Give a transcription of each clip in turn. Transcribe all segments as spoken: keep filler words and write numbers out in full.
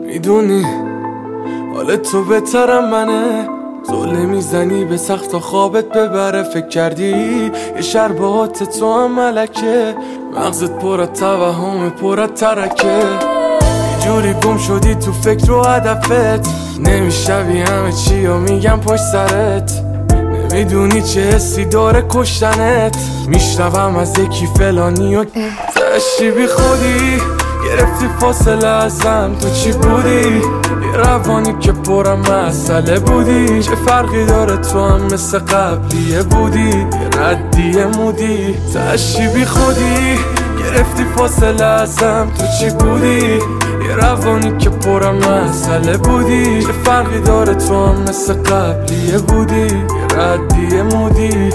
میدونی حال تو بهترم منه، زله میزنی به سخت تا خوابت ببره. فکر کردی یه شربات تو هم ملکه، مغزت پر از توهم پر از ترکه. یه جوری گم شدی تو فکر و هدفت، نمیشوی همه چی و میگم پشت سرت. نمیدونی چه حسی داره کشتنت، میشنوم از یکی فلانی و تشتی بی خودی. گرفتی فاصله ازم، تو چی بودی؟ یه روانی که پرم مسئله بودی. چه فرقی داره تو هم مثل قبلیه بودی، یه ردیه مودی. تشتی بی خودی گرفتی فاصله ازم، تو چی بودی؟ یه روانی که پرم مسئله بودی. چه فرقی داره تو هم مثل قبلیه بودی، یه ردیه مودی.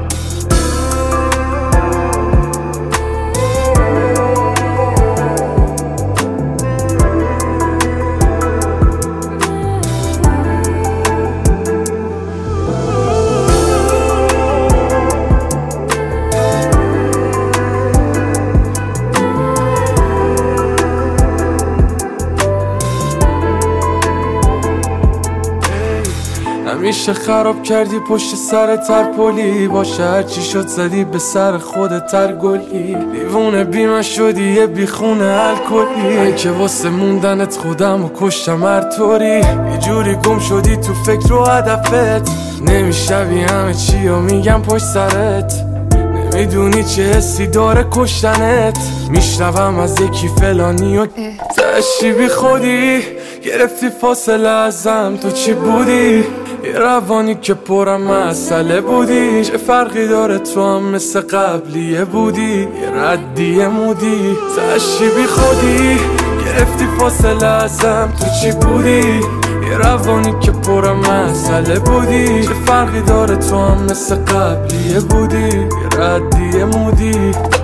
همیشه خراب کردی پشت سر ترپولی، باشه هرچی شد زدی به سر خود ترگلی. دیوونه بیمه شدی یه بیخونه الکلی، ای که واسه موندنت خودم و کشتم هر طوری. یه جوری گم شدی تو فکر و هدفت، نمیشوی همه چی و میگم پشت سرت. نمیدونی چه حسی داره کشتنت، میشنوم از یکی فلانی و تشتی بی خودی. گرفتی فاصله ازم، تو چی بودی؟ یه روانی که پرم مسئله بودی. چه فرقی داره تو هم مثل قبلیه بودی، یه ردیه مودی. تشتی بی خودی گرفتی فاصله ازم، تو چی بودی؟ یه روانی که پرم مسئله بودی. چه فرقی داره تو هم مثل قبلیه بودی، یه ردیه مودی.